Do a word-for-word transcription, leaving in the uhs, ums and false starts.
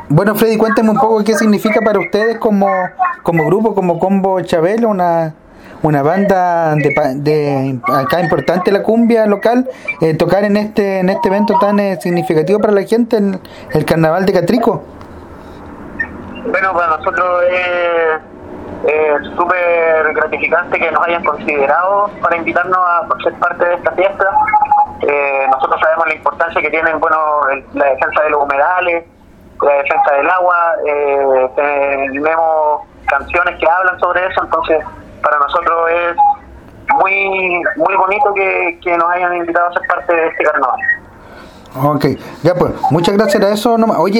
Bueno, Freddy, cuéntame un poco qué significa para ustedes como, como grupo, como Combo Chabelo, una una banda de, de acá importante, la cumbia local, eh, tocar en este en este evento tan eh, significativo para la gente, el, el Carnaval de Catrico. Bueno, para nosotros es eh, súper gratificante que nos hayan considerado para invitarnos a ser parte de esta fiesta. Eh, nosotros sabemos la importancia que tienen, bueno, el, la defensa de los humedales, la defensa del agua, eh, tenemos canciones que hablan sobre eso, entonces para nosotros es muy muy bonito que, que nos hayan invitado a ser parte de este carnaval. Ok, ya pues, muchas gracias a eso nomás. Oye,